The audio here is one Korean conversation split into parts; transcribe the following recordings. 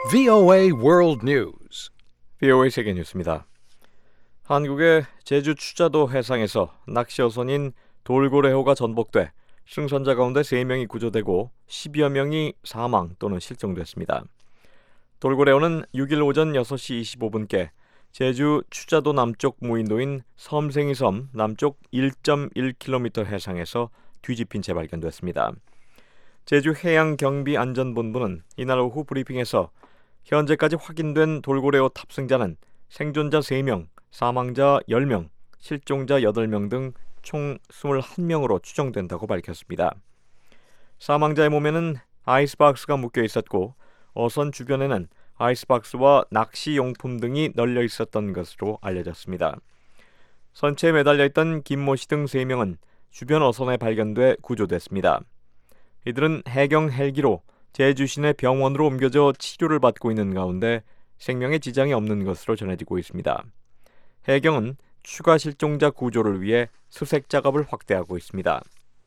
VOA World News. VOA 세계 뉴스입니다. 한국의 제주 추자도 해상에서 낚시어선인 돌고래호가 전복돼 승선자 가운데 3명이 구조되고 10여 명이 사망 또는 실종됐습니다. 돌고래호는 6일 오전 6시 25분께 제주 추자도 남쪽 무인도인 섬생이섬 남쪽 1.1km 해상에서 뒤집힌 채 발견됐습니다. 제주 해양경비안전본부는 이날 오후 브리핑에서 현재까지 확인된 돌고래호 탑승자는 생존자 3명, 사망자 10명, 실종자 8명 등 총 21명으로 추정된다고 밝혔습니다. 사망자의 몸에는 아이스박스가 묶여 있었고 어선 주변에는 아이스박스와 낚시용품 등이 널려 있었던 것으로 알려졌습니다. 선체에 매달려 있던 김모 씨 등 3명은 주변 어선에 발견돼 구조됐습니다. 이들은 해경 헬기로 제주 시내 병원으로 옮겨져 치료를 받고 있는 가운데 생명에 지장이 없는 것으로 전해지고 있습니다. 해경은 추가 실종자 구조를 위해 수색 작업을 확대하고 있습니다.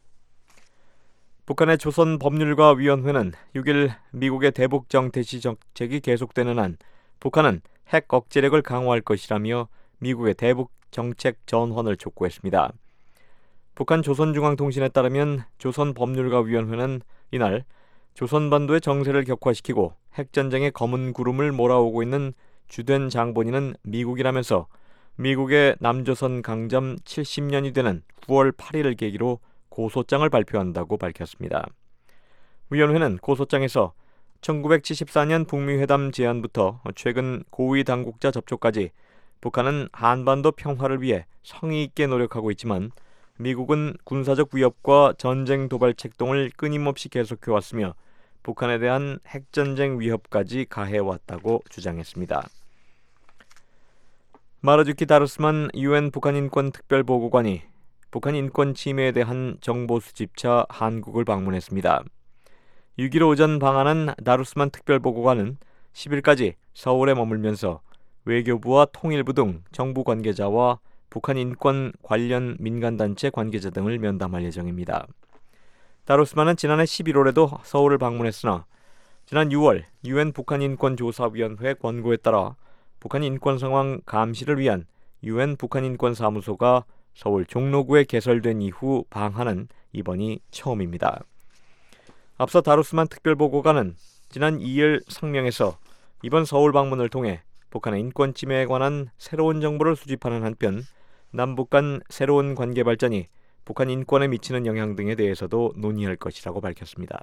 북한의 조선법률가위원회는 6일 미국의 대북 정대시 정책이 계속되는 한 북한은 핵 억제력을 강화할 것이라며 미국의 대북 정책 전환을 촉구했습니다. 북한 조선중앙통신에 따르면 조선법률가위원회는 이날 조선반도의 정세를 격화시키고 핵전쟁의 검은 구름을 몰아오고 있는 주된 장본인은 미국이라면서 미국의 남조선 강점 70년이 되는 9월 8일을 계기로 고소장을 발표한다고 밝혔습니다. 위원회는 고소장에서 1974년 북미회담 제안부터 최근 고위 당국자 접촉까지 북한은 한반도 평화를 위해 성의 있게 노력하고 있지만 미국은 군사적 위협과 전쟁 도발 책동을 끊임없이 계속해왔으며 북한에 대한 핵전쟁 위협까지 가해왔다고 주장했습니다. 마르주키 다르스만 UN 북한 인권 특별보고관이 북한 인권 침해에 대한 정보 수집차 한국을 방문했습니다. 6일 오전 방한한 다르스만 특별보고관은 10일까지 서울에 머물면서 외교부와 통일부 등 정부 관계자와 북한 인권 관련 민간단체 관계자 등을 면담할 예정입니다. 다루스만은 지난해 11월에도 서울을 방문했으나 지난 6월 UN 북한인권조사위원회 권고에 따라 북한 인권 상황 감시를 위한 UN 북한인권사무소가 서울 종로구에 개설된 이후 방한은 이번이 처음입니다. 앞서 다루스만 특별보고관은 지난 2일 성명에서 이번 서울 방문을 통해 북한의 인권 침해에 관한 새로운 정보를 수집하는 한편 남북 간 새로운 관계 발전이 북한 인권에 미치는 영향 등에 대해서도 논의할 것이라고 밝혔습니다.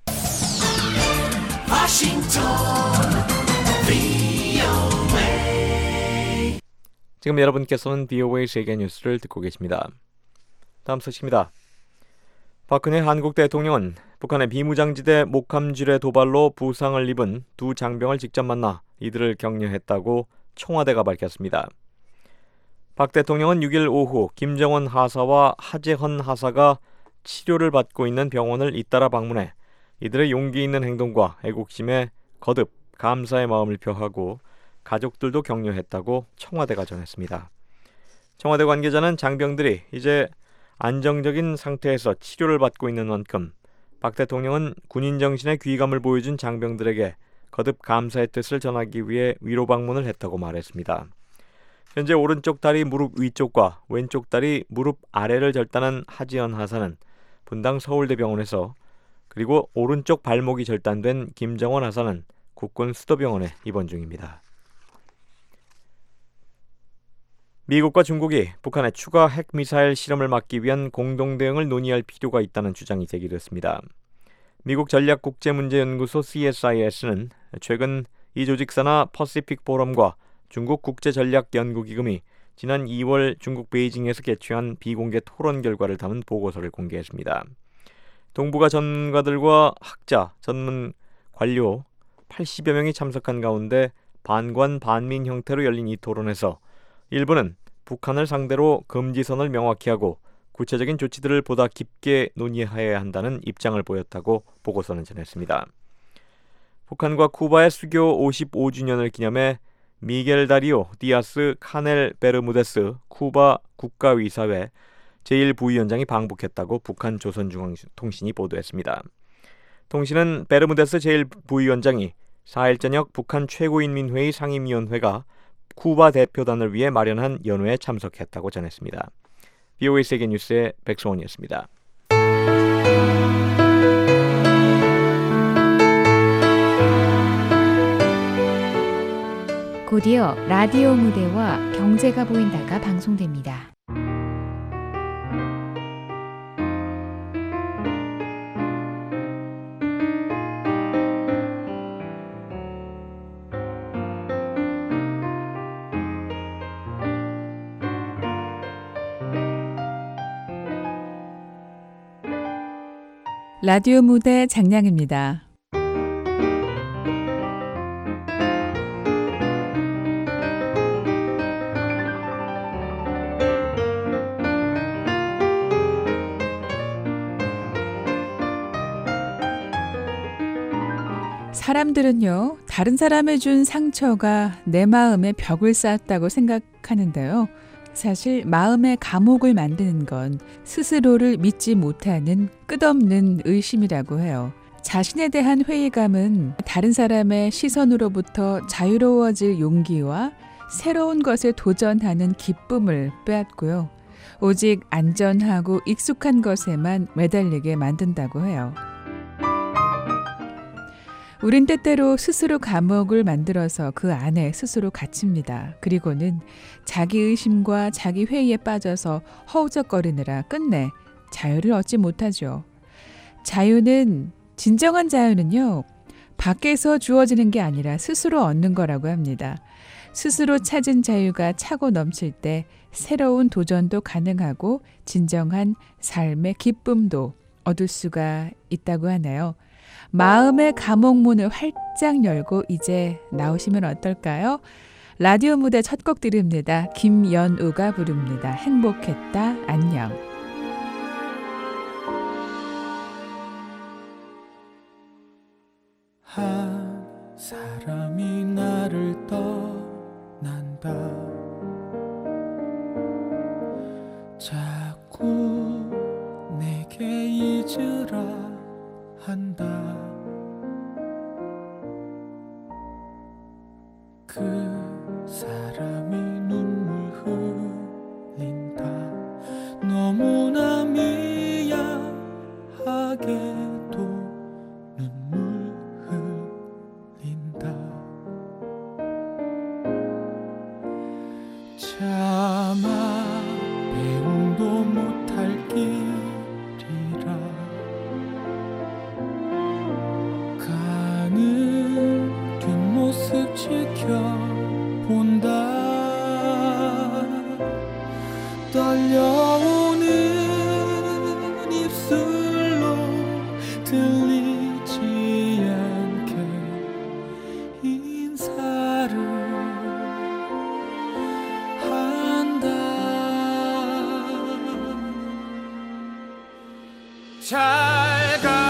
지금 여러분께서는 VOA 세계 뉴스를 듣고 계십니다. 다음 소식입니다. 박근혜 한국 대통령은 북한의 비무장지대 목함지뢰 도발로 부상을 입은 두 장병을 직접 만나 이들을 격려했다고 청와대가 밝혔습니다. 박 대통령은 6일 오후 김정원 하사와 하재헌 하사가 치료를 받고 있는 병원을 잇따라 방문해 이들의 용기 있는 행동과 애국심에 거듭 감사의 마음을 표하고 가족들도 격려했다고 청와대가 전했습니다. 청와대 관계자는 장병들이 이제 안정적인 상태에서 치료를 받고 있는 만큼 박 대통령은 군인 정신의 귀감을 보여준 장병들에게 거듭 감사의 뜻을 전하기 위해 위로 방문을 했다고 말했습니다. 현재 오른쪽 다리 무릎 위쪽과 왼쪽 다리 무릎 아래를 절단한 하지연 하사는 분당 서울대병원에서 그리고 오른쪽 발목이 절단된 김정원 하사는 국군 수도병원에 입원 중입니다. 미국과 중국이 북한의 추가 핵미사일 실험을 막기 위한 공동 대응을 논의할 필요가 있다는 주장이 제기됐습니다. 미국 전략국제문제연구소 CSIS는 최근 이 조직 산하 퍼시픽 포럼과 중국 국제전략연구기금이 지난 2월 중국 베이징에서 개최한 비공개 토론 결과를 담은 보고서를 공개했습니다. 동북아 전문가들과 학자, 전문 관료 80여 명이 참석한 가운데 반관 반민 형태로 열린 이 토론에서 일부는 북한을 상대로 금지선을 명확히 하고 구체적인 조치들을 보다 깊게 논의해야 한다는 입장을 보였다고 보고서는 전했습니다. 북한과 쿠바의 수교 55주년을 기념해 미겔 다리오 디아스 카넬 베르무데스 쿠바 국가의사회 제1부위원장이 방북했다고 북한 조선중앙통신이 보도했습니다. 통신은 베르무데스 제1부위원장이 4일 저녁 북한 최고인민회의 상임위원회가 쿠바 대표단을 위해 마련한 연회에 참석했다고 전했습니다. VOA 세계뉴스의 백성원이었습니다. 곧이어 라디오 무대와 경제가 보인다가 방송됩니다. 라디오 무대 장량입니다. 사람들은요, 다른 사람이 준 상처가 내 마음에 벽을 쌓았다고 생각하는데요. 사실 마음의 감옥을 만드는 건 스스로를 믿지 못하는 끝없는 의심이라고 해요. 자신에 대한 회의감은 다른 사람의 시선으로부터 자유로워질 용기와 새로운 것에 도전하는 기쁨을 빼앗고요. 오직 안전하고 익숙한 것에만 매달리게 만든다고 해요. 우린 때때로 스스로 감옥을 만들어서 그 안에 스스로 갇힙니다. 그리고는 자기 의심과 자기 회의에 빠져서 허우적거리느라 끝내 자유를 얻지 못하죠. 진정한 자유는요, 밖에서 주어지는 게 아니라 스스로 얻는 거라고 합니다. 스스로 찾은 자유가 차고 넘칠 때 새로운 도전도 가능하고 진정한 삶의 기쁨도 얻을 수가 있다고 하네요. 마음의 감옥문을 활짝 열고 이제 나오시면 어떨까요? 라디오 무대 첫 곡 드립니다. 김연우가 부릅니다. 행복했다 안녕. 한 사람이 나를 떠난다. 자꾸 내게 잊으라 한다. 그 사람이 눈물 흘린다. 너무나 미안하게도 눈물 흘린다. 차마 배웅도 못할 길이라 가는 뒷모습 지켜본다. 떨려오는 입술로 들리지 않게 인사를 한다. 잘 가.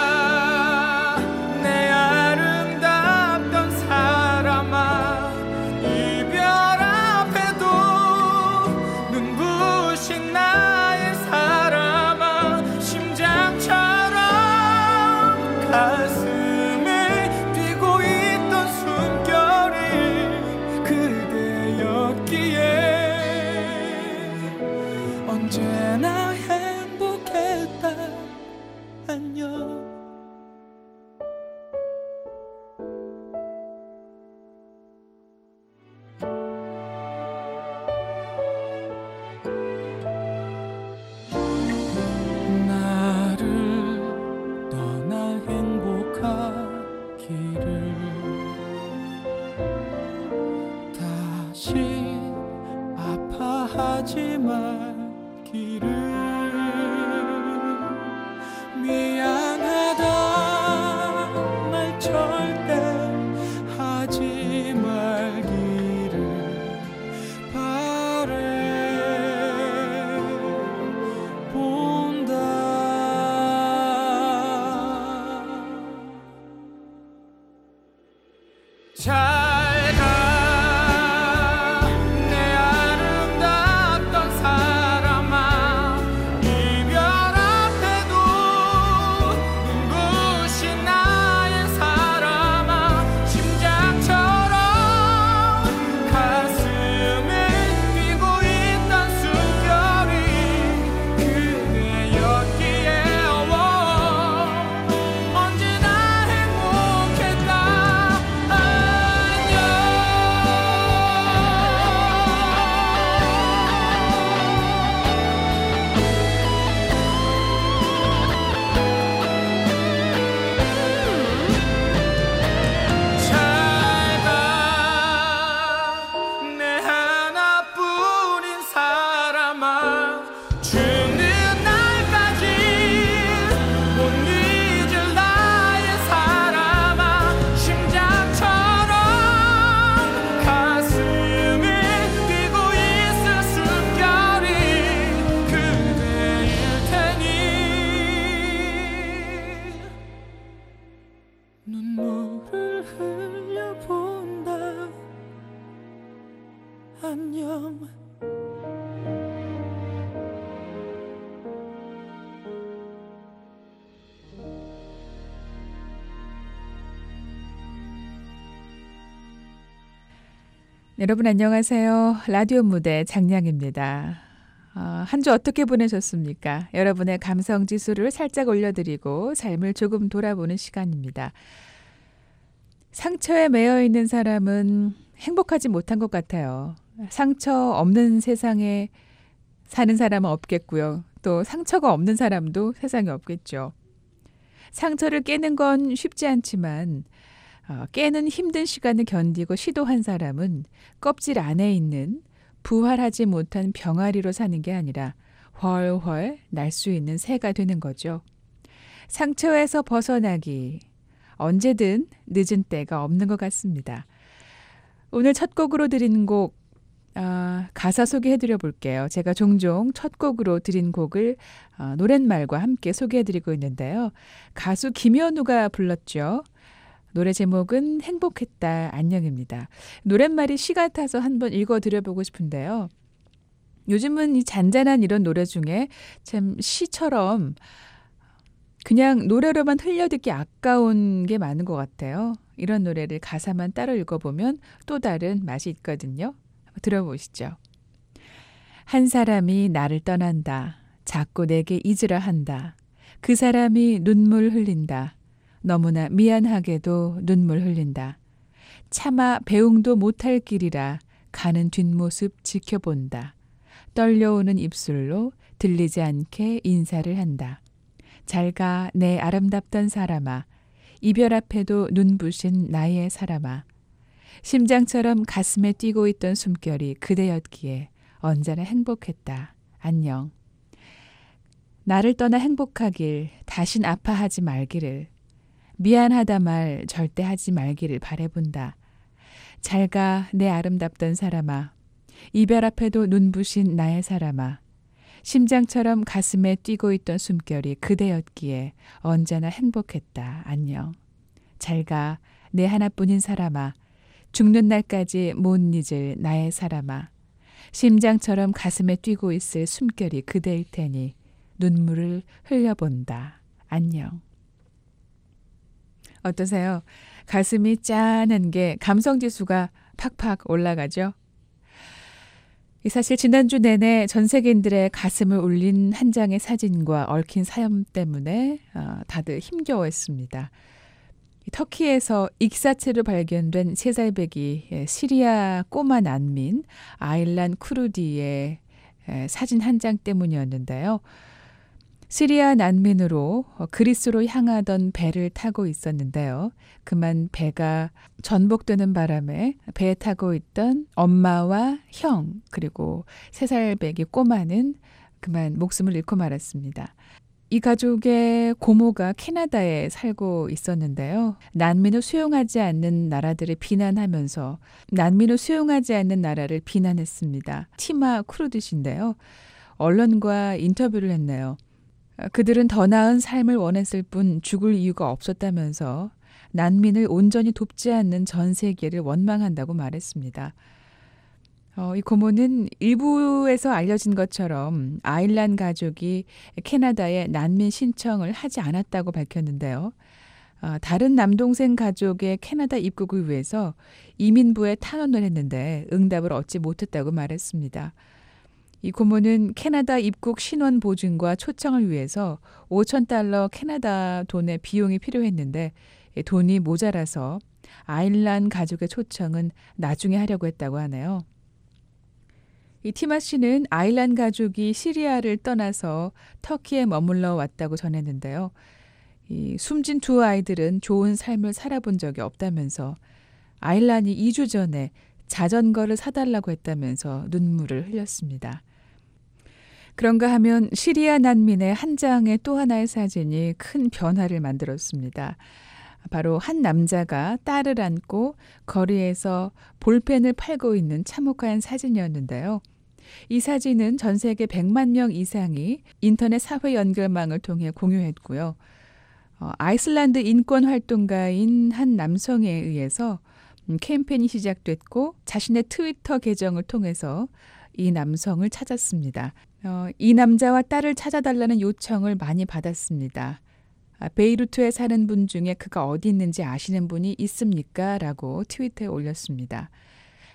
언제나 행복했다 안녕. 나를 떠나 행복하기를 다시 아파하지 말기를. 미안하다 말 절대 하지 말기를 바래 본다. 여러분 안녕하세요. 라디오 무대 장량입니다. 한 주 어떻게 보내셨습니까? 여러분의 감성 지수를 살짝 올려드리고 삶을 조금 돌아보는 시간입니다. 상처에 매여 있는 사람은 행복하지 못한 것 같아요. 상처 없는 세상에 사는 사람은 없겠고요. 또 상처가 없는 사람도 세상에 없겠죠. 상처를 깨는 건 쉽지 않지만 깨는 힘든 시간을 견디고 시도한 사람은 껍질 안에 있는 부활하지 못한 병아리로 사는 게 아니라 훨훨 날 수 있는 새가 되는 거죠. 상처에서 벗어나기 언제든 늦은 때가 없는 것 같습니다. 오늘 첫 곡으로 드린 곡 가사 소개해드려 볼게요. 제가 종종 첫 곡으로 드린 곡을 노랫말과 함께 소개해드리고 있는데요. 가수 김현우가 불렀죠. 노래 제목은 행복했다 안녕입니다. 노랫말이 시 같아서 한번 읽어드려보고 싶은데요. 요즘은 이 잔잔한 이런 노래 중에 참 시처럼 그냥 노래로만 흘려듣기 아까운 게 많은 것 같아요. 이런 노래를 가사만 따로 읽어보면 또 다른 맛이 있거든요. 들어보시죠. 한 사람이 나를 떠난다. 자꾸 내게 잊으라 한다. 그 사람이 눈물 흘린다. 너무나 미안하게도 눈물 흘린다. 차마 배웅도 못할 길이라 가는 뒷모습 지켜본다. 떨려오는 입술로 들리지 않게 인사를 한다. 잘 가 내 아름답던 사람아. 이별 앞에도 눈부신 나의 사람아. 심장처럼 가슴에 뛰고 있던 숨결이 그대였기에 언제나 행복했다. 안녕. 나를 떠나 행복하길, 다신 아파하지 말기를. 미안하다 말 절대 하지 말기를 바라본다. 잘 가 내 아름답던 사람아. 이별 앞에도 눈부신 나의 사람아. 심장처럼 가슴에 뛰고 있던 숨결이 그대였기에 언제나 행복했다. 안녕. 잘 가 내 하나뿐인 사람아. 죽는 날까지 못 잊을 나의 사람아. 심장처럼 가슴에 뛰고 있을 숨결이 그대일 테니 눈물을 흘려본다. 안녕. 어떠세요? 가슴이 짠한 게 감성지수가 팍팍 올라가죠? 사실 지난주 내내 전 세계인들의 가슴을 울린 한 장의 사진과 얽힌 사연 때문에 다들 힘겨워했습니다. 터키에서 익사체로 발견된 3살배기 시리아 꼬마 난민 아일란 쿠르디의 사진 한 장 때문이었는데요. 시리아 난민으로 그리스로 향하던 배를 타고 있었는데요. 그만 배가 전복되는 바람에 배에 타고 있던 엄마와 형 그리고 3살배기 꼬마는 그만 목숨을 잃고 말았습니다. 이 가족의 고모가 캐나다에 살고 있었는데요. 난민을 수용하지 않는 나라들을 비난하면서 난민을 수용하지 않는 나라를 비난했습니다. 티마 쿠르드신데요. 언론과 인터뷰를 했네요. 그들은 더 나은 삶을 원했을 뿐 죽을 이유가 없었다면서 난민을 온전히 돕지 않는 전 세계를 원망한다고 말했습니다. 이 고모는 일부에서 알려진 것처럼 아일란 가족이 캐나다에 난민 신청을 하지 않았다고 밝혔는데요. 다른 남동생 가족의 캐나다 입국을 위해서 이민부에 탄원을 했는데 응답을 얻지 못했다고 말했습니다. 이 고모는 캐나다 입국 신원 보증과 초청을 위해서 $5,000 캐나다 돈의 비용이 필요했는데 돈이 모자라서 아일란 가족의 초청은 나중에 하려고 했다고 하네요. 이 티마 씨는 아일란 가족이 시리아를 떠나서 터키에 머물러 왔다고 전했는데요. 이 숨진 2 아이들은 좋은 삶을 살아본 적이 없다면서 아일란이 2주 전에 자전거를 사달라고 했다면서 눈물을 흘렸습니다. 그런가 하면 시리아 난민의 한 장의 또 하나의 사진이 큰 변화를 만들었습니다. 바로 한 남자가 딸을 안고 거리에서 볼펜을 팔고 있는 참혹한 사진이었는데요. 이 사진은 전 세계 100만 명 이상이 인터넷 사회 연결망을 통해 공유했고요. 아이슬란드 인권활동가인 한 남성에 의해서 캠페인이 시작됐고 자신의 트위터 계정을 통해서 이 남성을 찾았습니다. 이 남자와 딸을 찾아달라는 요청을 많이 받았습니다. 베이루트에 사는 분 중에 그가 어디 있는지 아시는 분이 있습니까? 라고 트위터에 올렸습니다.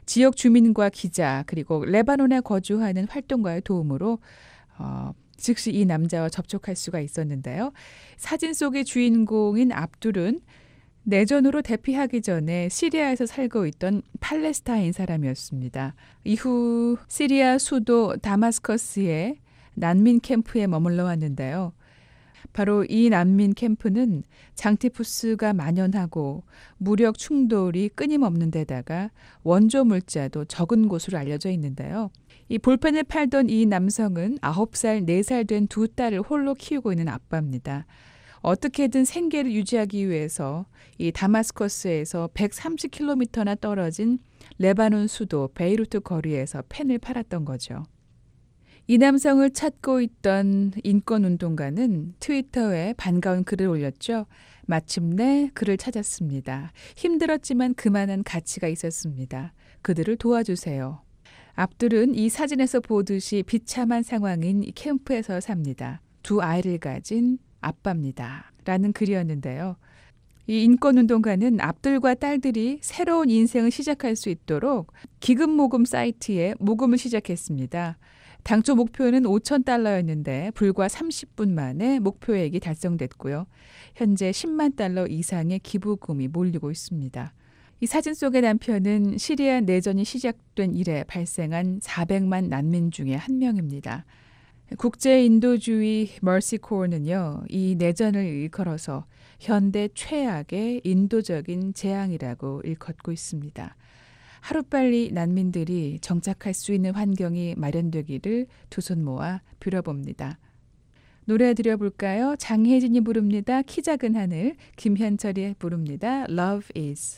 지역 주민과 기자 그리고 레바논에 거주하는 활동가의 도움으로 즉시 이 남자와 접촉할 수가 있었는데요. 사진 속의 주인공인 압둘은 내전으로 대피하기 전에 시리아에서 살고 있던 팔레스타인 사람이었습니다. 이후 시리아 수도 다마스커스의 난민 캠프에 머물러 왔는데요. 바로 이 난민 캠프는 장티푸스가 만연하고 무력 충돌이 끊임없는 데다가 원조 물자도 적은 곳으로 알려져 있는데요. 이 볼펜을 팔던 이 남성은 9살, 4살 된 두 딸을 홀로 키우고 있는 아빠입니다. 어떻게든 생계를 유지하기 위해서 이 다마스커스에서 130km나 떨어진 레바논 수도 베이루트 거리에서 펜을 팔았던 거죠. 이 남성을 찾고 있던 인권운동가는 트위터에 반가운 글을 올렸죠. 마침내 그를 찾았습니다. 힘들었지만 그만한 가치가 있었습니다. 그들을 도와주세요. 압둘은 이 사진에서 보듯이 비참한 상황인 이 캠프에서 삽니다. 두 아이를 가진 아빠입니다. 라는 글이었는데요. 이 인권운동가는 압둘과 딸들이 새로운 인생을 시작할 수 있도록 기금 모금 사이트에 모금을 시작했습니다. 당초 목표는 $5,000였는데 불과 30분 만에 목표액이 달성됐고요. 현재 $100,000 이상의 기부금이 몰리고 있습니다. 이 사진 속의 남편은 시리아 내전이 시작된 이래 발생한 400만 난민 중에 한 명입니다. 국제인도주의 머시코어는요, 이 내전을 일컬어서 현대 최악의 인도적인 재앙이라고 일컫고 있습니다. 하루빨리 난민들이 정착할 수 있는 환경이 마련되기를 두 손 모아 빌어봅니다. 노래 드려볼까요? 장혜진이 부릅니다. 키 작은 하늘, 김현철이 부릅니다. Love is.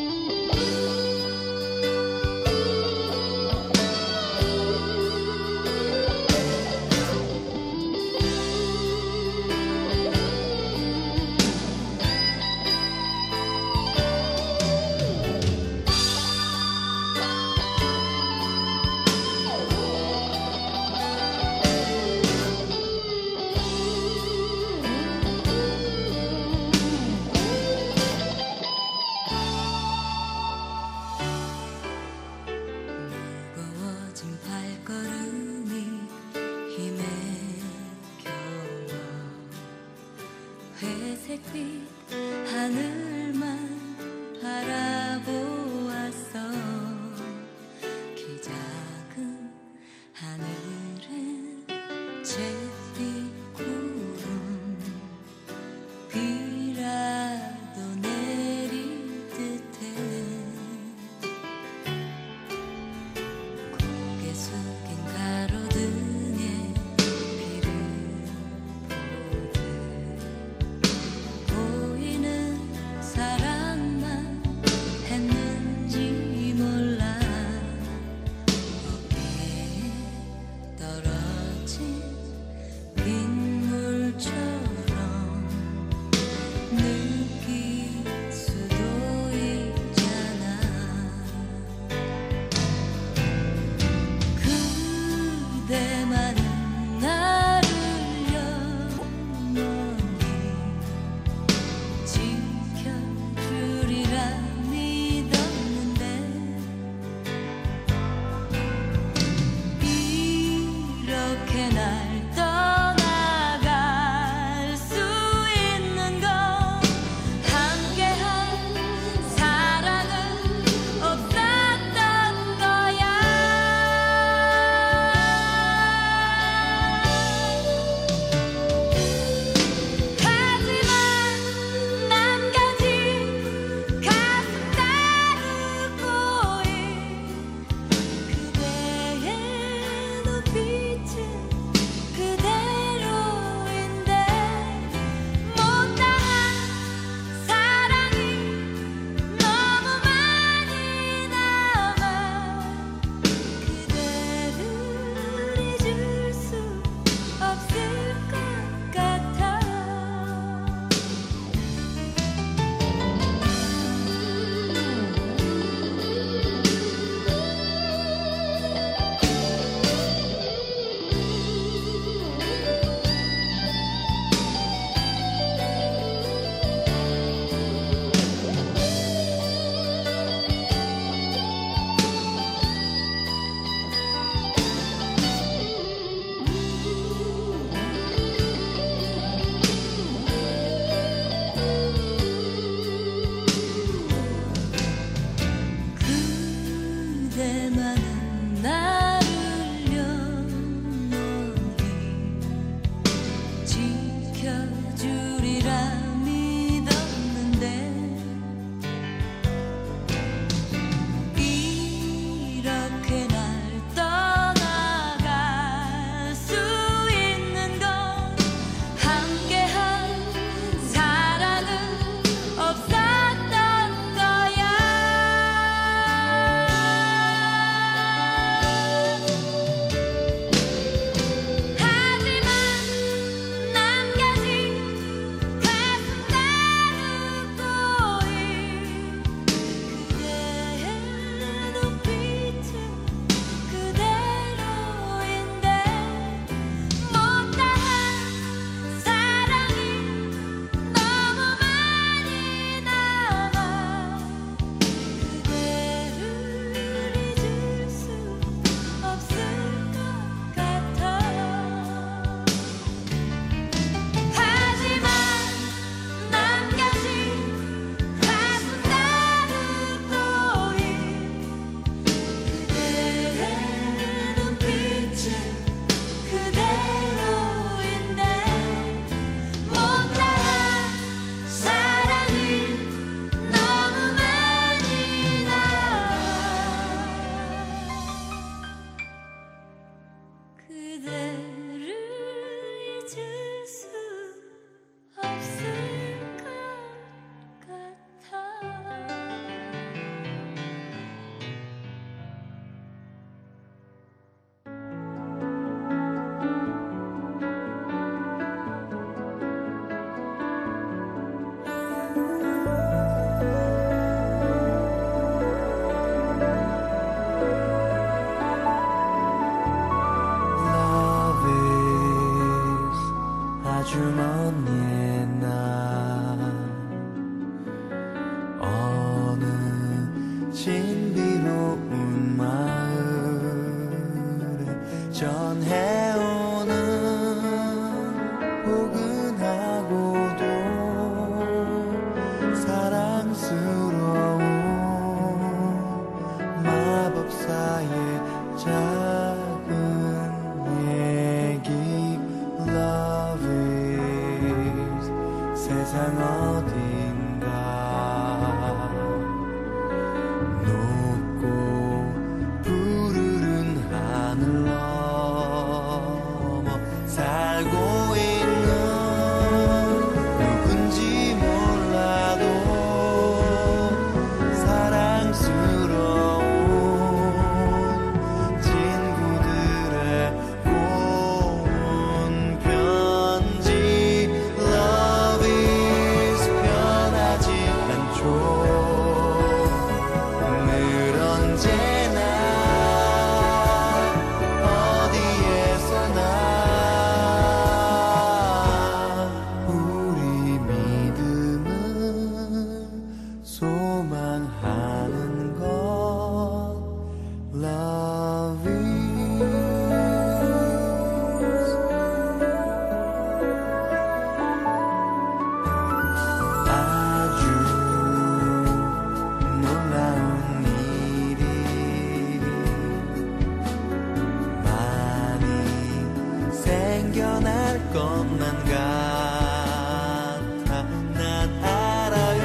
회색빛 하늘만 바라보았어. 키 작은 하늘엔 잿빛 구름 비라도 내릴 듯해. 고개 숙인 가로등에 비를 보이는 사랑만 했는지 몰라. 세상 어딘가 높고 푸르른 하늘 넘어 살고 있는 누군지 몰라도 사랑스러운 친구들의 고운 편지 Love is 변하지 않죠. 늘 언제나 어디에서나 우리 믿음은 소망하는 것 Love is 아주 놀라운 일이 많이 생겨날 것만 같아. 난 알아요.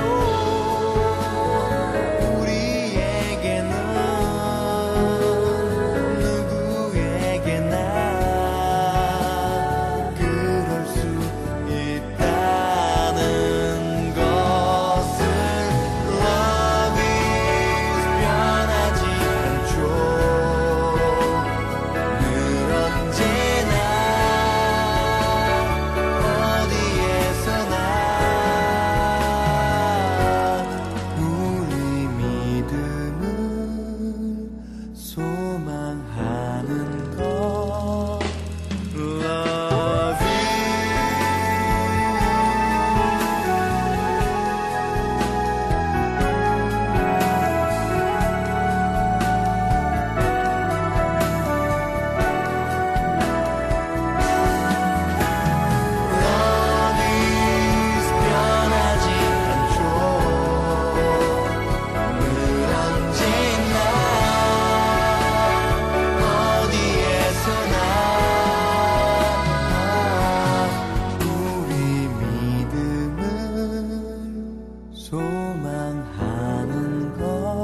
우리에게는 누구에게나 그럴 수 있다는 것을 Love is 변하지 않죠. 늘 언제나 어디에서나 우리 믿음은 소망하는 것 Love is Love is 변하지 않죠. 늘 언제나 어디에서나 우리 믿음은 소망하는 것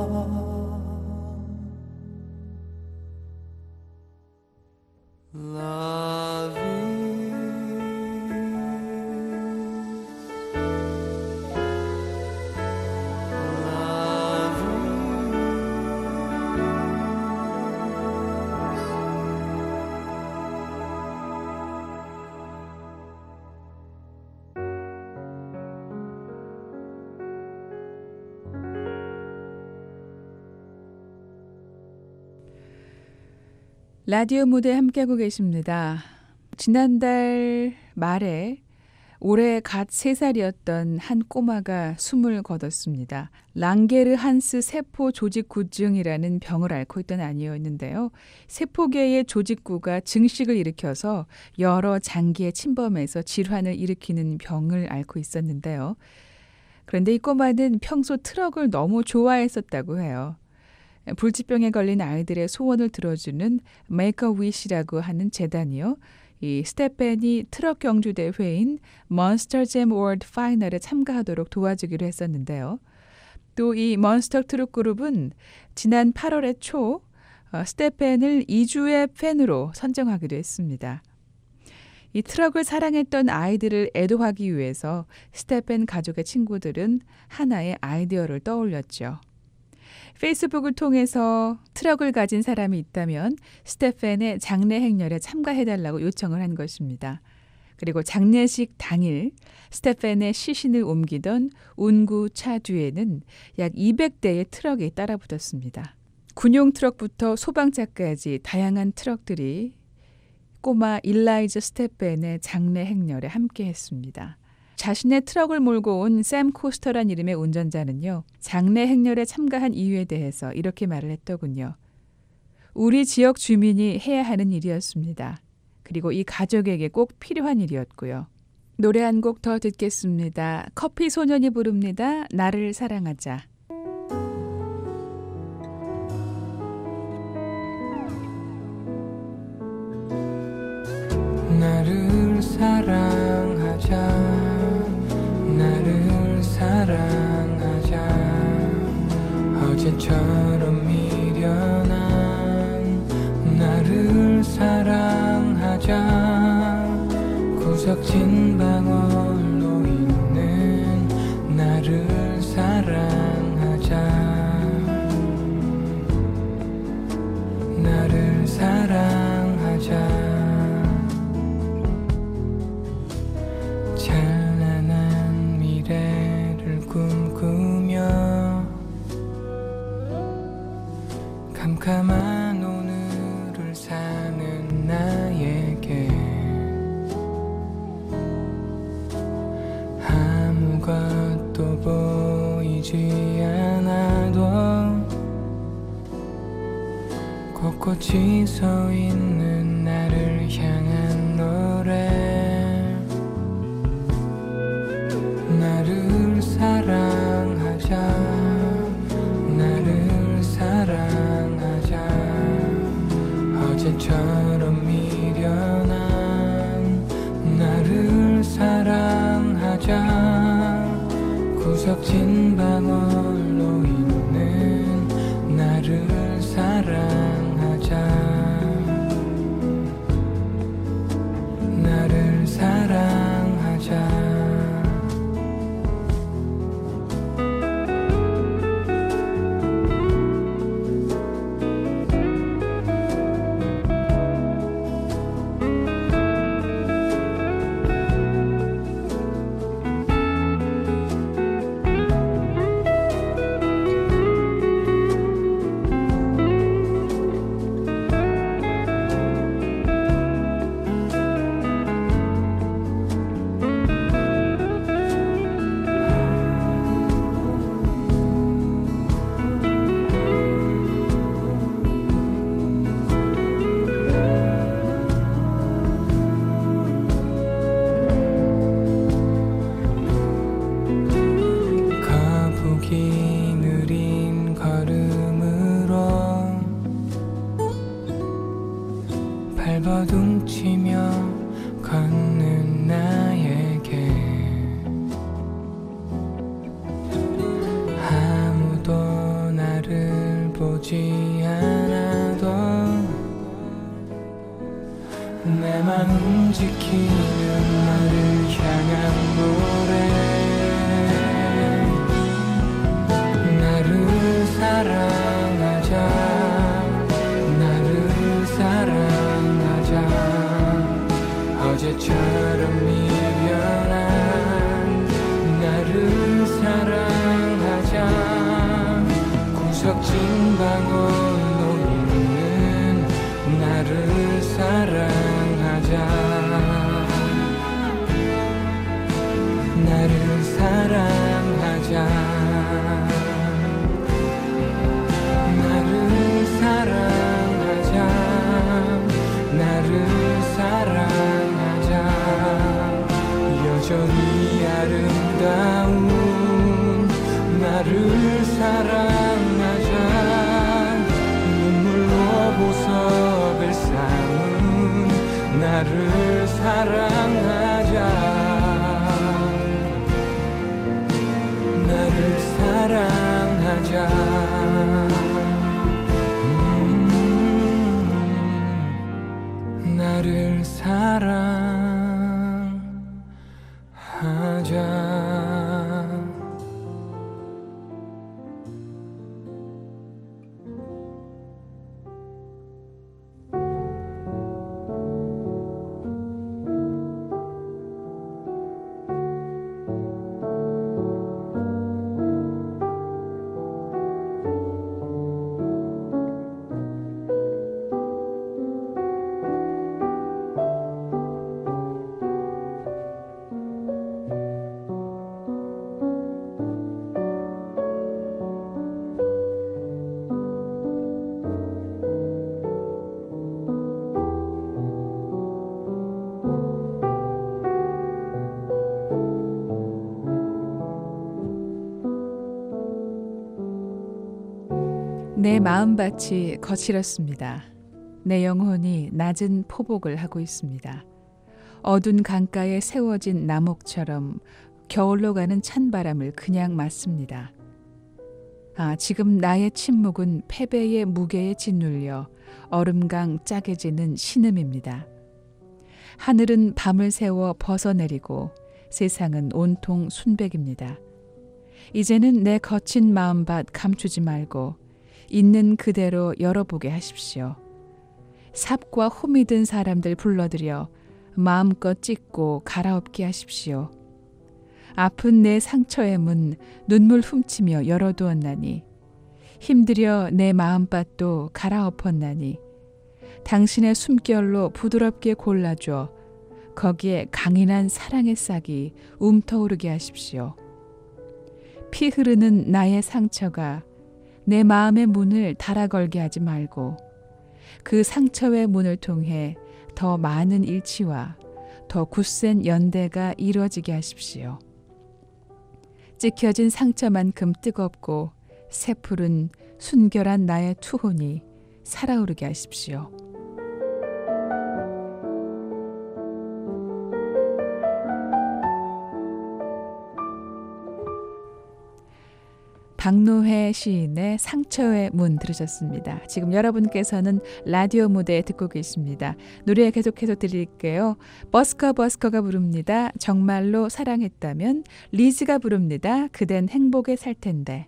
Love is 라디오 무대 함께하고 계십니다. 지난달 말에 올해 갓 3살이었던 한 꼬마가 숨을 거뒀습니다. 랑게르 한스 세포 조직구증이라는 병을 앓고 있던 아이였는데요. 세포계의 조직구가 증식을 일으켜서 여러 장기에 침범해서 질환을 일으키는 병을 앓고 있었는데요. 그런데 이 꼬마는 평소 트럭을 너무 좋아했었다고 해요. 불치병에 걸린 아이들의 소원을 들어주는 Make a Wish라고 하는 재단이요. 이 스테펜이 트럭 경주 대회인 몬스터 잼 월드 파이널에 참가하도록 도와주기로 했었는데요. 또 이 몬스터 트럭 그룹은 지난 8월의 초 스테펜을 2주의 팬으로 선정하기도 했습니다. 이 트럭을 사랑했던 아이들을 애도하기 위해서 스테펜 가족의 친구들은 하나의 아이디어를 떠올렸죠. 페이스북을 통해서 트럭을 가진 사람이 있다면 스테펜의 장례 행렬에 참가해달라고 요청을 한 것입니다. 그리고 장례식 당일 스테펜의 시신을 옮기던 운구 차 뒤에는 약 200대의 트럭이 따라붙었습니다. 군용 트럭부터 소방차까지 다양한 트럭들이 꼬마 일라이저 스테펜의 장례 행렬에 함께했습니다. 자신의 트럭을 몰고 온 샘 코스터란 이름의 운전자는요. 장례 행렬에 참가한 이유에 대해서 이렇게 말을 했더군요. 우리 지역 주민이 해야 하는 일이었습니다. 그리고 이 가족에게 꼭 필요한 일이었고요. 노래 한 곡 더 듣겠습니다. 커피 소년이 부릅니다. 나를 사랑하자. 나를 사랑하자 사랑하자 어제처럼 미련한 나를 사랑하자 구석진 방울로 있는 나를 사랑하자 나를 사랑하자 찬란한 미래를 꿈꾸며 캄캄한 오늘을 사는 나에게 아무것도 보이지 않아도 곳곳이 서 있는 나를 향한 노래 나를 사랑하자 나를 사랑하자 어제처럼 미련한 나를 사랑하자 구석진 방울로 있는 나를 사랑하자 나를 사랑하자 거북이 느린 걸음으로 발버둥치며 걷는 나에게 아무도 나를 보지 않아도 내만 움직이는 나를 향한 노래 나를 사랑하자 나를 사랑하자 어제처럼 미련한 나를 사랑하자 구석진 방울로 있는 나를 사랑하자 나를 사랑하자 나를 사랑하자 나를 사랑하자 여전히 아름다운 나를 사랑하자 눈물로 보석을 쌓은 나를 사랑하자 나를 사랑하자 나를 사랑하자 내 마음밭이 거칠었습니다. 내 영혼이 낮은 포복을 하고 있습니다. 어두운 강가에 세워진 나목처럼 겨울로 가는 찬바람을 그냥 맞습니다. 지금 나의 침묵은 패배의 무게에 짓눌려 얼음강 짜게지는 신음입니다. 하늘은 밤을 새워 벗어내리고 세상은 온통 순백입니다. 이제는 내 거친 마음밭 감추지 말고 있는 그대로 열어보게 하십시오. 삽과 홈이 든 사람들 불러들여 마음껏 찢고 갈아엎게 하십시오. 아픈 내 상처의 문 눈물 훔치며 열어두었나니 힘들여 내 마음밭도 갈아엎었나니 당신의 숨결로 부드럽게 골라줘 거기에 강인한 사랑의 싹이 움터오르게 하십시오. 피 흐르는 나의 상처가 내 마음의 문을 달아걸게 하지 말고 그 상처의 문을 통해 더 많은 일치와 더 굳센 연대가 이루어지게 하십시오. 찍혀진 상처만큼 뜨겁고 새푸른 순결한 나의 투혼이 살아오르게 하십시오. 박노해 시인의 상처의 문 들으셨습니다. 지금 여러분께서는 라디오 무대 듣고 계십니다. 노래 계속해서 드릴게요. 버스커가 부릅니다. 정말로 사랑했다면. 리즈가 부릅니다. 그댄 행복에 살 텐데.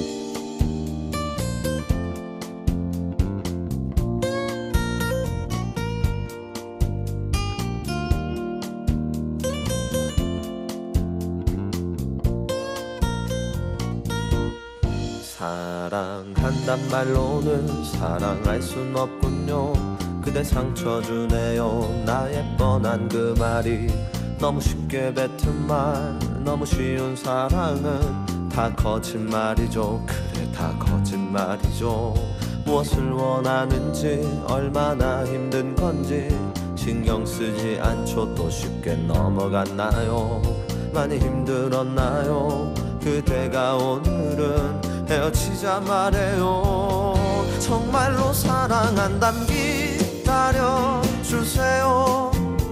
사랑한단 말로는 사랑할 순 없군요. 그대 상처 주네요. 나의 뻔한 그 말이 너무 쉽게 뱉은 말. 너무 쉬운 사랑은 다 거짓말이죠. 그래 다 거짓말이죠. 무엇을 원하는지 얼마나 힘든 건지 신경 쓰지 않죠. 또 쉽게 넘어갔나요? 많이 힘들었나요? 그대가 오늘은 헤어지자 말해요. 정말로 사랑한담 기다려주세요.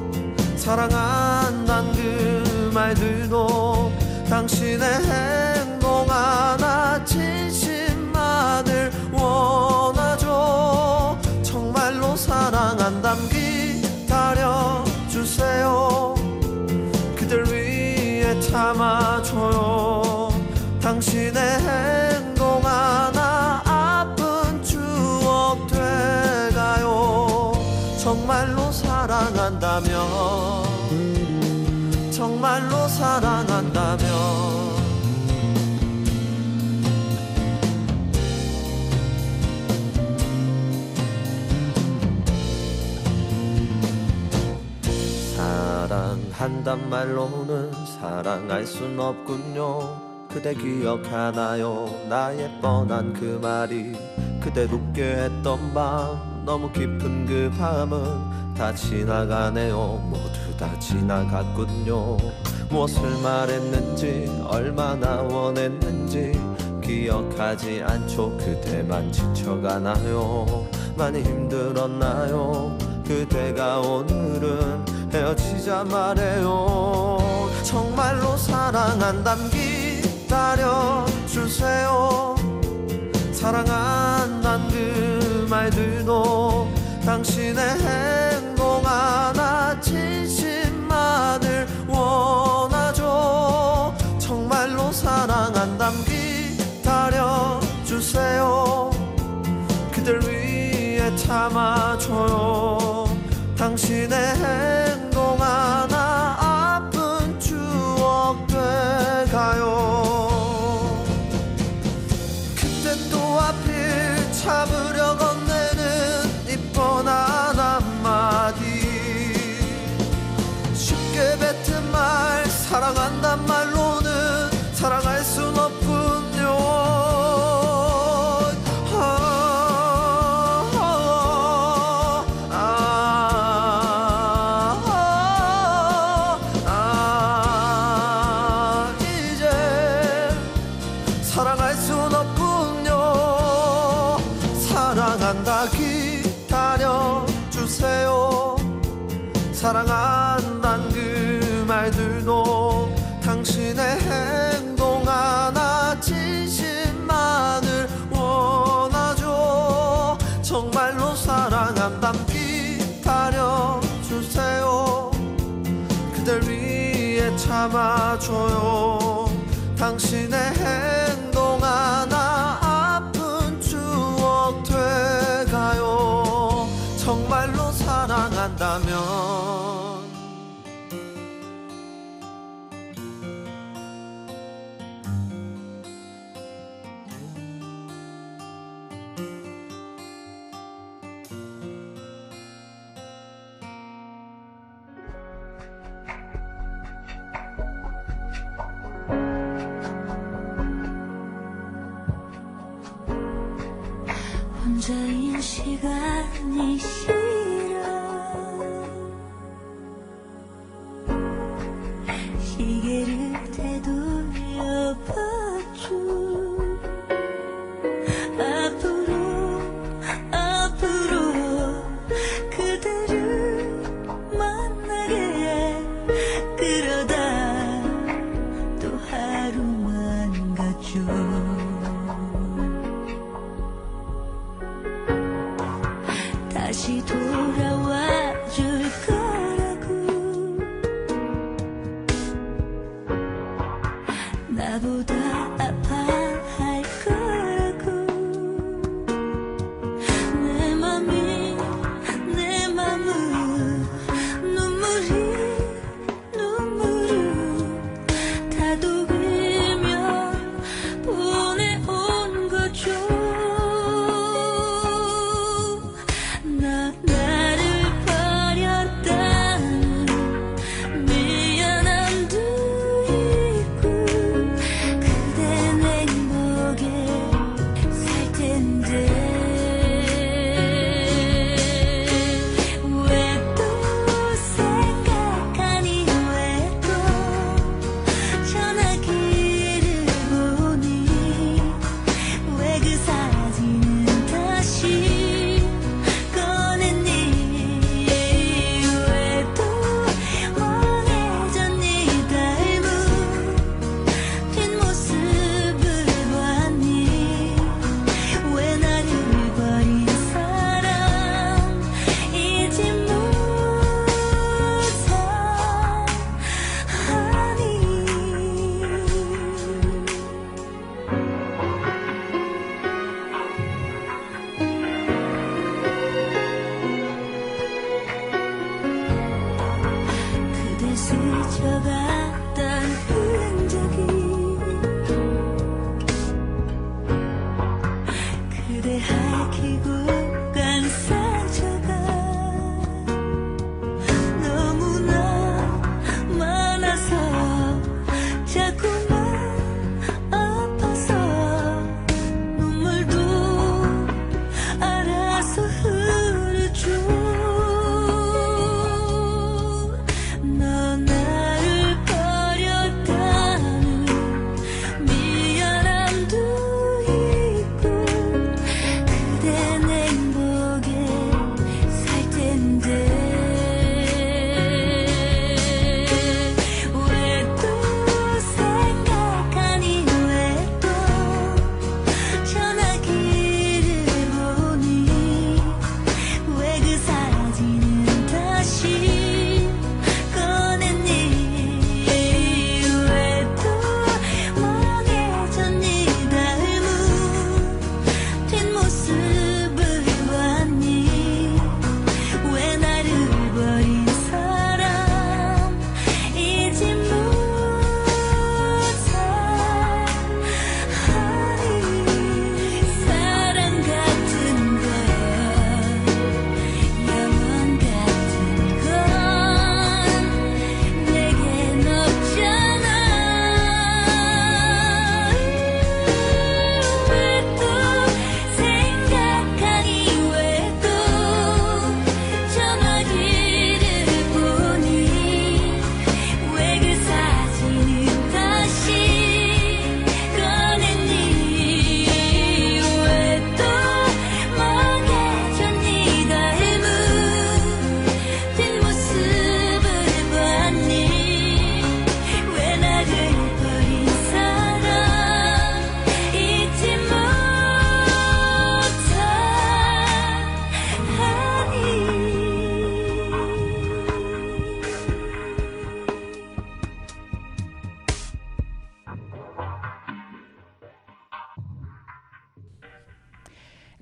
사랑한단 그 말들도 당신의 행동 하나 진심만을 원하죠. 정말로 사랑한담 기다려주세요. 그댈 위해 참아줘요. 당신의 행동 하나 아픈 추억 돼가요. 정말로 사랑한다면 정말로 사랑한다면 사랑한단 말로는 사랑할 순 없군요. 그대 기억하나요? 나의 뻔한 그 말이 그대 웃게 했던 밤. 너무 깊은 그 밤은 다 지나가네요. 모두 다 지나갔군요. 무엇을 말했는지 얼마나 원했는지 기억하지 않죠. 그대만 지쳐가나요? 많이 힘들었나요? 그대가 오늘은 헤어지자 말해요. 정말로 사랑한담 기다려주세요. 사랑한단 그 말들도 당신의 행동 하나 진심만을 원하죠. 정말로 사랑한담 기다려주세요. 그댈 위해 참아줘요. 당신의 행동 하나 아픈 추억 돼가요. 그때 또 하필 참으려 건네는 이 뻔한 한마디. 쉽게 뱉은 말 사랑한단 말로는 사랑할 순 없군요. 사랑할 순 없군요. 사랑한다 기다려주세요. 사랑한단 그 말들도 당신 당신의 행동 하나 진심만을 원하죠. 정말로 사랑한담 기다려주세요. 그댈 위해 참아줘요. 당신의 행동 하나 아픈 추억 돼가요. 정말로 사랑한다면. 혼자인 시간이 싫어. 시계를 되돌려봤죠. 앞으로 그대를 만나게. 그러다 또 하루만 가죠. 다시 돌아와 줄 거라고. 나보다 아파할 거라고. 내 맘은 눈물을 다독이며 보내온 거죠. 나를 버렸다는 미안함도 있고. 그대 내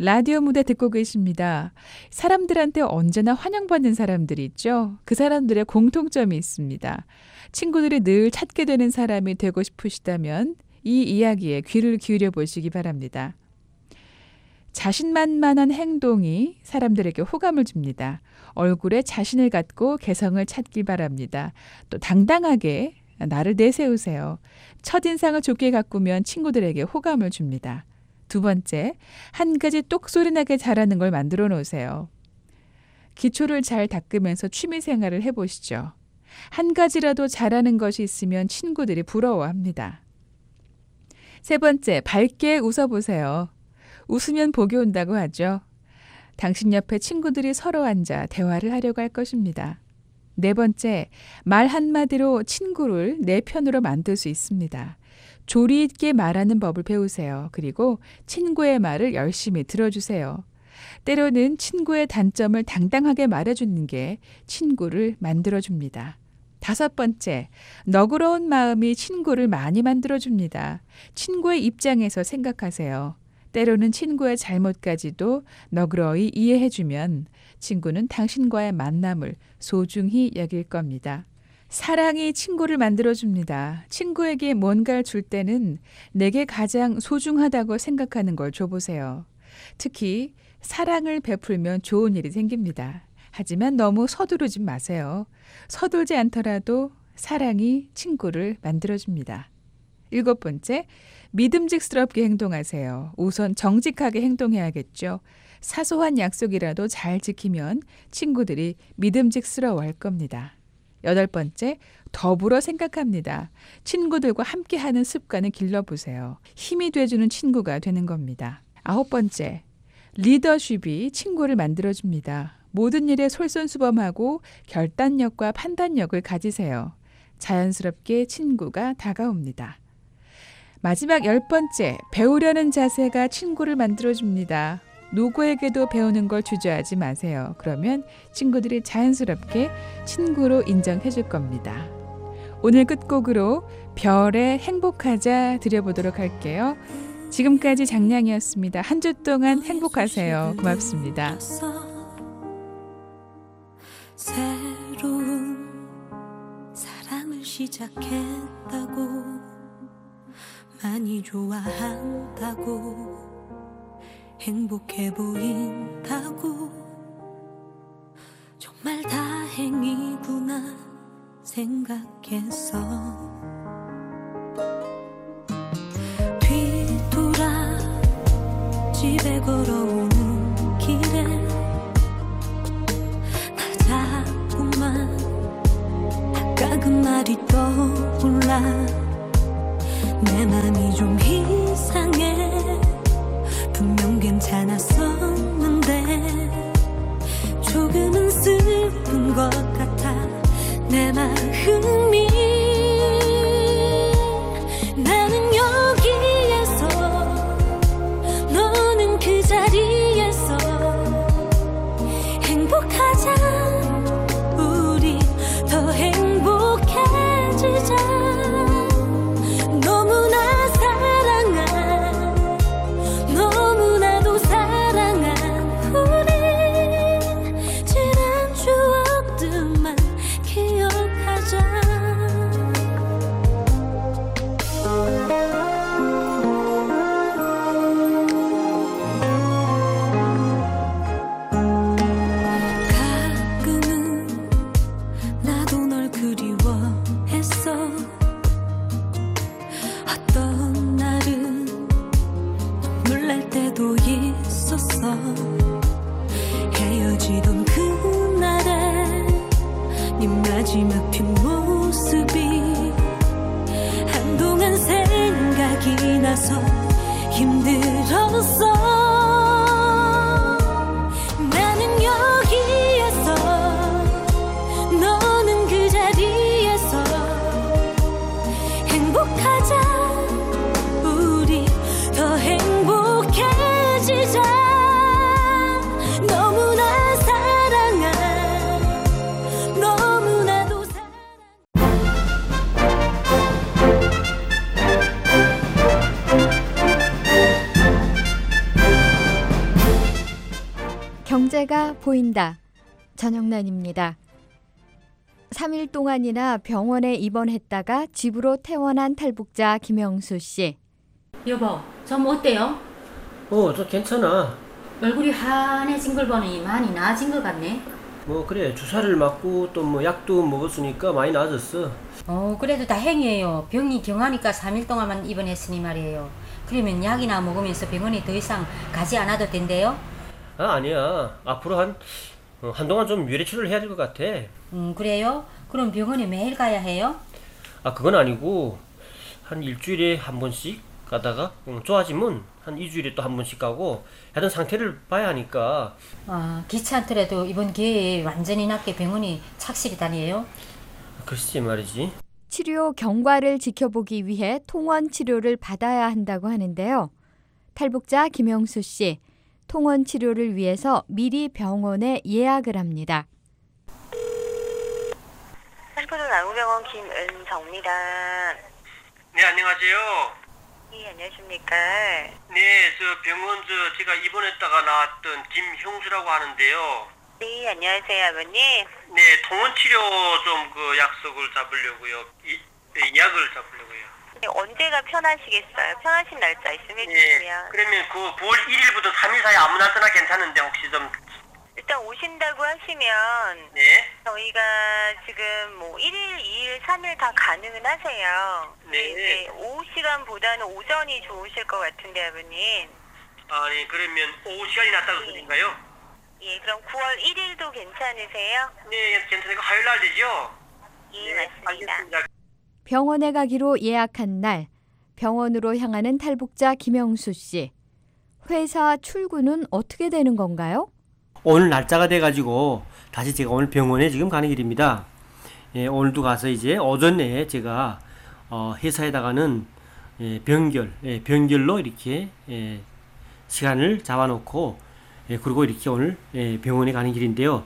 라디오 무대 듣고 계십니다. 사람들한테 언제나 환영받는 사람들이 있죠. 그 사람들의 공통점이 있습니다. 친구들이 늘 찾게 되는 사람이 되고 싶으시다면 이 이야기에 귀를 기울여 보시기 바랍니다. 자신만만한 행동이 사람들에게 호감을 줍니다. 얼굴에 자신을 갖고 개성을 찾길 바랍니다. 또 당당하게 나를 내세우세요. 첫인상을 좋게 가꾸면 친구들에게 호감을 줍니다. 두 번째, 한 가지 똑소리 나게 잘하는 걸 만들어 놓으세요. 기초를 잘 닦으면서 취미생활을 해보시죠. 한 가지라도 잘하는 것이 있으면 친구들이 부러워합니다. 세 번째, 밝게 웃어보세요. 웃으면 복이 온다고 하죠. 당신 옆에 친구들이 서로 앉아 대화를 하려고 할 것입니다. 네 번째, 말 한마디로 친구를 내 편으로 만들 수 있습니다. 조리 있게 말하는 법을 배우세요. 그리고 친구의 말을 열심히 들어주세요. 때로는 친구의 단점을 당당하게 말해주는 게 친구를 만들어줍니다. 다섯 번째, 너그러운 마음이 친구를 많이 만들어줍니다. 친구의 입장에서 생각하세요. 때로는 친구의 잘못까지도 너그러이 이해해주면 친구는 당신과의 만남을 소중히 여길 겁니다. 사랑이 친구를 만들어줍니다. 친구에게 뭔가를 줄 때는 내게 가장 소중하다고 생각하는 걸 줘보세요. 특히 사랑을 베풀면 좋은 일이 생깁니다. 하지만 너무 서두르지 마세요. 서둘지 않더라도 사랑이 친구를 만들어줍니다. 일곱 번째, 믿음직스럽게 행동하세요. 우선 정직하게 행동해야겠죠. 사소한 약속이라도 잘 지키면 친구들이 믿음직스러워할 겁니다. 여덟 번째, 더불어 생각합니다. 친구들과 함께하는 습관을 길러보세요. 힘이 돼주는 친구가 되는 겁니다. 아홉 번째, 리더십이 친구를 만들어줍니다. 모든 일에 솔선수범하고 결단력과 판단력을 가지세요. 자연스럽게 친구가 다가옵니다. 마지막 열 번째, 배우려는 자세가 친구를 만들어줍니다. 누구에게도 배우는 걸 주저하지 마세요. 그러면 친구들이 자연스럽게 친구로 인정해 줄 겁니다. 오늘 끝곡으로 별의 행복하자 드려보도록 할게요. 지금까지 장량이었습니다. 한 주 동안 행복하세요. 고맙습니다. 새로운 사랑을 시작했다고 많이 좋아한다고 행복해 보인다고 정말 다행이구나 생각했어. 뒤돌아 집에 걸어오는 길에 나 자꾸만 아까운 말이 떠올라. 내 맘이 좀 이상해. 분명 괜찮았었는데 조금은 슬픈 것 같아. 내 마음이 나는 여기에서 너는 그 자리에서 행복하자. 우리 더 행복해지자. 너무나 사랑한 너무나도 사랑한 우리 지난 추억들만 기억하자. 가끔은 나도 널 그리워했어. 어떤 날은 눈물 날 때도 있었어. 헤어지던 그날에 네 마지막 핀 모습이 한동안 생각이 나서 힘들었어. 나는 여기에서 너는 그 자리에서 행복하자. 우리 더 행복해지자. 너무나 사랑한 너무나도 사랑. 경제가 보인다. 전영란입니다. 3일 동안이나 병원에 입원했다가 집으로 퇴원한 탈북자 김영수 씨. 여보, 좀 어때요? 좀 괜찮아. 얼굴이 환해진 걸 보니 많이 나아진 것 같네. 그래, 주사를 맞고 또 뭐 약도 먹었으니까 많이 나아졌어. 그래도 다행이에요. 병이 경하니까 3일 동안만 입원했으니 말이에요. 그러면 약이나 먹으면서 병원에 더 이상 가지 않아도 된대요? 아니야. 앞으로 한동안 좀 유래치료를 해야 될 것 같아. 그래요? 그럼 병원에 매일 가야 해요? 그건 아니고 한 일주일에 한 번씩 가다가 좋아지면 한 2주일에 또 한 번씩 가고 하여튼 상태를 봐야 하니까. 귀찮더라도 이번 기회에 완전히 낫게 병원에 착실히 다니에요? 글쎄 말이지. 치료 경과를 지켜보기 위해 통원 치료를 받아야 한다고 하는데요. 탈북자 김영수 씨, 통원 치료를 위해서 미리 병원에 예약을 합니다. 산포동 안구병원 김은정입니다. 네, 안녕하세요. 예, 안녕하십니까. 네, 병원 제가 입원했다가 나왔던 김형수라고 하는데요. 네, 안녕하세요, 아버님. 네, 통원 치료 좀 약속을 잡으려고요. 예약을 잡으려고요. 네, 언제가 편하시겠어요? 편하신 날짜 있으면 네, 해주시면. 그러면 9월 1일부터 3일 사이 아무 날짜나 괜찮은데 혹시 좀. 일단 오신다고 하시면 네. 저희가 지금 1일, 2일, 3일 다 가능은 하세요. 네. 오후 시간보다는 오전이 좋으실 것 같은데, 아버님. 네, 그러면 오후 시간이 낫다고 소린가요? 예, 그럼 9월 1일도 괜찮으세요? 네, 괜찮으니까 화요일 날 되죠? 예, 맞습니다. 알겠습니다. 병원에 가기로 예약한 날, 병원으로 향하는 탈북자 김영수 씨. 회사 출근은 어떻게 되는 건가요? 오늘 날짜가 돼가지고 다시 제가 오늘 병원에 지금 가는 길입니다. 오늘도 가서 이제 오전에 제가 회사에다가는 병결로 이렇게 시간을 잡아놓고 그리고 이렇게 오늘 병원에 가는 길인데요.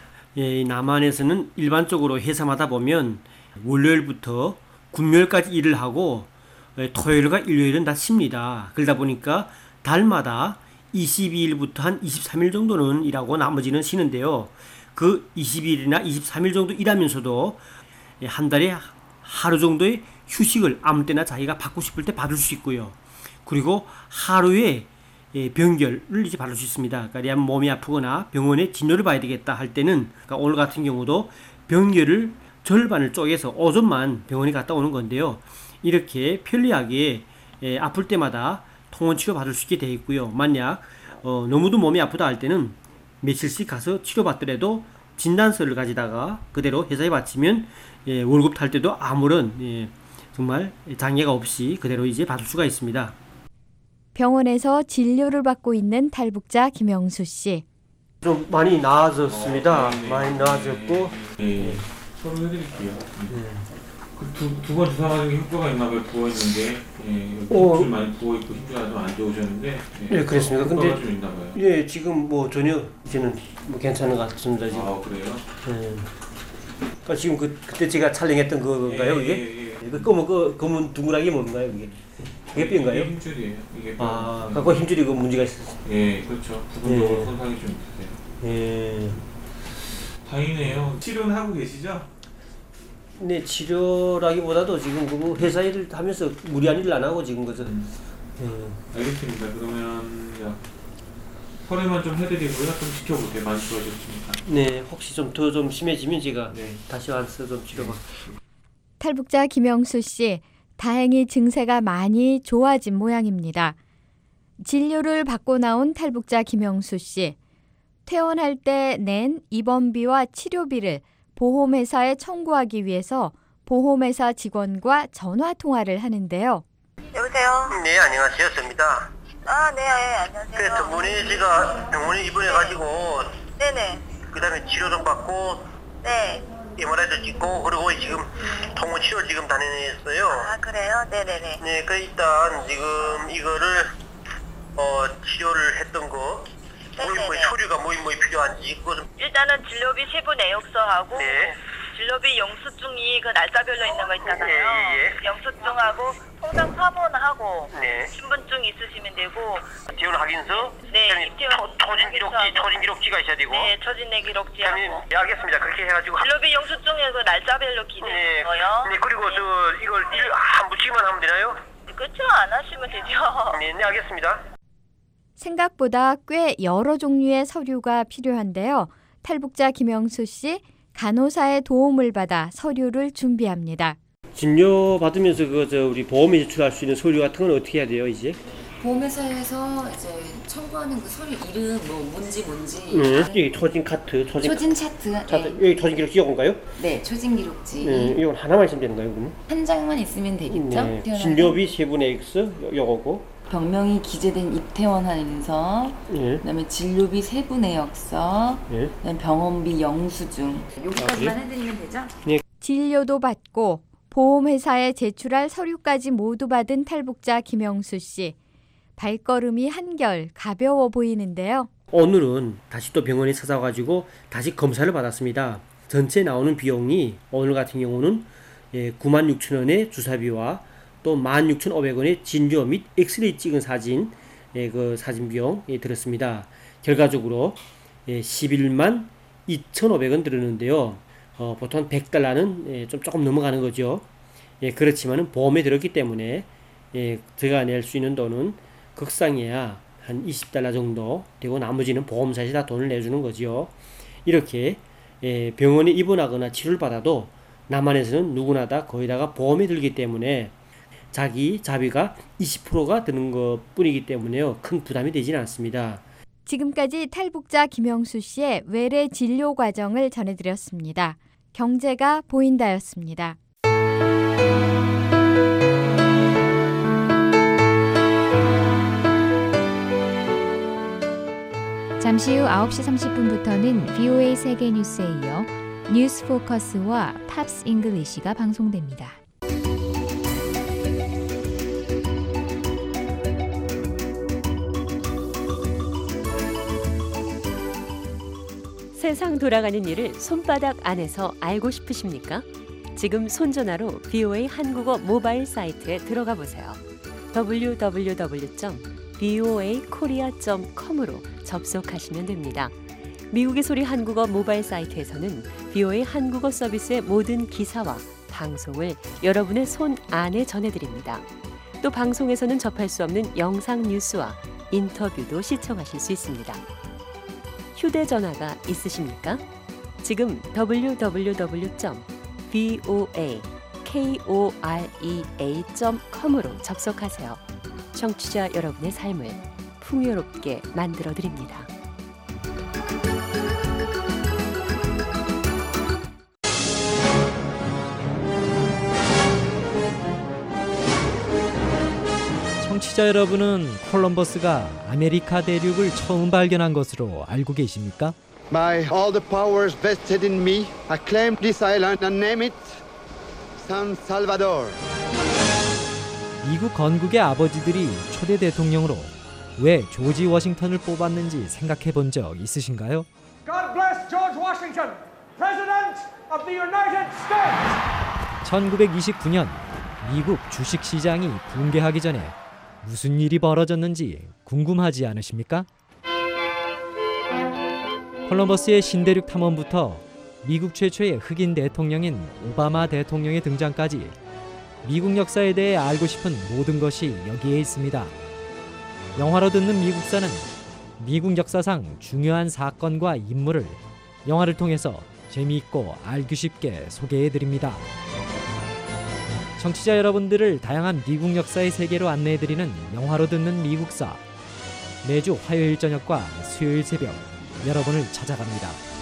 남한에서는 일반적으로 회사마다 보면 월요일부터 금요일까지 일을 하고 토요일과 일요일은 다 쉽니다. 그러다 보니까 달마다 22일부터 한 23일 정도는 일하고 나머지는 쉬는데요. 그 22일이나 23일 정도 일하면서도 한 달에 하루 정도의 휴식을 아무 때나 자기가 받고 싶을 때 받을 수 있고요. 그리고 하루에 병결을 이제 받을 수 있습니다. 그러니까 몸이 아프거나 병원에 진료를 봐야 되겠다 할 때는, 그러니까 오늘 같은 경우도 병결을 절반을 쪼개서 오전만 병원에 갔다 오는 건데요. 이렇게 편리하게 아플 때마다 통원 치료 받을 수 있게 되어 있고요. 만약 너무도 몸이 아프다 할 때는 며칠씩 가서 치료받더라도 진단서를 가지다가 그대로 회사에 바치면 월급 탈 때도 아무런 정말 장애가 없이 그대로 이제 받을 수가 있습니다. 병원에서 진료를 받고 있는 탈북자 김영수 씨. 좀 많이 나아졌습니다. 많이 나아졌고. 서로 해드릴게요. 두 번 주사 맞은 게 효과가 있나 봐요. 부어있는데 힘줄 많이 부어있고 힘줄 아주 안 좋으셨는데 그렇습니다. 근데 좀 있나 봐요. 지금 전혀 이제는 괜찮은 것 같습니다. 지금. 그래요? 그러니까 지금 그때 제가 촬영했던 그건가요, 이게? 그 검은 둥그라기 뭔가요, 그게? 그게 뼈인가요? 이게 힘줄이에요. 이게 그 힘줄이 그 문제가 있었어요. 그렇죠. 부분적으로 손상이 좀 있으세요. 다행이네요. 치료는 하고 계시죠? 네, 치료라기보다도 지금 그 회사 일을 하면서 무리한 일을 안 하고 지금 그죠. 알겠습니다. 그러면 혈액만 좀 해드리고요. 좀 지켜볼게요. 많이 좋아졌습니까? 네, 혹시 좀 더 좀 심해지면 제가 다시 와서 좀 치료받고. 탈북자 김영수 씨, 다행히 증세가 많이 좋아진 모양입니다. 진료를 받고 나온 탈북자 김영수 씨. 퇴원할 때 낸 입원비와 치료비를 보험회사에 청구하기 위해서 보험회사 직원과 전화통화를 하는데요. 여보세요? 네, 안녕하세요. 접니다. 네, 안녕하세요. 그래서 저번에 제가 병원에 입원해가지고 네네. 그 다음에 치료 좀 받고 네. MRI도 찍고 그리고 지금 통원 치료 지금 다녔어요. 그래요? 네네네. 네, 그 일단 지금 이거를 치료를 했던 거 서류가 뭐 필요한지 그거 좀. 일단은 진료비 세부 내역서하고 진료비 영수증이 그 날짜별로 있는 거 있잖아요. 영수증하고 통장 사본하고 입대원하고 네. 신분증 있으시면 되고 입대원 확인서. 네, 입대원 토진 기록지가 있어야 되고. 네, 처진 내 기록지하고. 네, 알겠습니다. 그렇게 해가지고. 진로비 영수증에서 날짜별로 기재했어요. 네, 그리고 이걸 한 묻기만 하면 되나요? 그렇죠, 안 하시면 되죠. 네, 알겠습니다. 생각보다 꽤 여러 종류의 서류가 필요한데요. 탈북자 김영수 씨, 간호사의 도움을 받아 서류를 준비합니다. 진료 받으면서 우리 보험에 제출할 수 있는 서류 같은 건 어떻게 해야 돼요, 이제? 보험회사에서 이제 청구하는 그 서류 이름 뭔지. 여기 초진 카트, 초진 차트. 여기 초진 기록 지역인가요? 네, 초진 기록지. 이건 하나만 있으면 되는가요, 그러면? 한 장만 있으면 되겠죠? 네. 진료비 4분의 X 요거고. 병명이 기재된 입퇴원 할인서, 그다음에 진료비 3분의 역서, 그다음에 병원비 영수증. 여기까지만 해드리면 되죠? 네. 진료도 받고 보험회사에 제출할 서류까지 모두 받은 탈북자 김영수 씨. 발걸음이 한결 가벼워 보이는데요. 오늘은 다시 또 병원에 찾아가지고 다시 검사를 받았습니다. 전체 나오는 비용이 오늘 같은 경우는 96,000원의 주사비와 또 16,500원의 진료 및 엑스레이 찍은 사진, 그 사진 비용이 들었습니다. 결과적으로 11만 2,500원 들었는데요. 보통 $100는 조금 넘어가는 거죠. 그렇지만은 보험에 들었기 때문에 제가 낼 수 있는 돈은 극상해야 한 $20 정도 되고 나머지는 보험사에서 다 돈을 내주는 거죠. 이렇게 병원에 입원하거나 치료를 받아도 남한에서는 누구나 다 거의 다가 보험에 들기 때문에 자기 자비가 20%가 드는 것 뿐이기 때문에요. 큰 부담이 되지는 않습니다. 지금까지 탈북자 김영수 씨의 외래 진료 과정을 전해드렸습니다. 경제가 보인다였습니다. 잠시 후 9시 30분부터는 VOA 세계 뉴스에 이어 뉴스 포커스와 팝스 잉글리시가 방송됩니다. 세상 돌아가는 일을 손바닥 안에서 알고 싶으십니까? 지금 손전화로 VOA 한국어 모바일 사이트에 들어가 보세요. www.voakorea.com으로 접속하시면 됩니다. 미국의 소리 한국어 모바일 사이트에서는 VOA 한국어 서비스의 모든 기사와 방송을 여러분의 손 안에 전해드립니다. 또 방송에서는 접할 수 없는 영상 뉴스와 인터뷰도 시청하실 수 있습니다. 휴대전화가 있으십니까? 지금 www.voakorea.com으로 접속하세요. 청취자 여러분의 삶을 풍요롭게 만들어드립니다. 청취자 여러분은 콜럼버스가 아메리카 대륙을 처음 발견한 것으로 알고 계십니까? By all the powers vested in me, I claim this island and name it San Salvador. 미국 건국의 아버지들이 초대 대통령으로 왜 조지 워싱턴을 뽑았는지 생각해 본 적 있으신가요? God bless George Washington, President of the United States. 1929년 미국 주식시장이 붕괴하기 전에 무슨 일이 벌어졌는지 궁금하지 않으십니까? 콜럼버스의 신대륙 탐험부터 미국 최초의 흑인 대통령인 오바마 대통령의 등장까지 미국 역사에 대해 알고 싶은 모든 것이 여기에 있습니다. 영화로 듣는 미국사는 미국 역사상 중요한 사건과 인물을 영화를 통해서 재미있고 알기 쉽게 소개해드립니다. 청취자 여러분들을 다양한 미국 역사의 세계로 안내해드리는 영화로 듣는 미국사. 매주 화요일 저녁과 수요일 새벽 여러분을 찾아갑니다.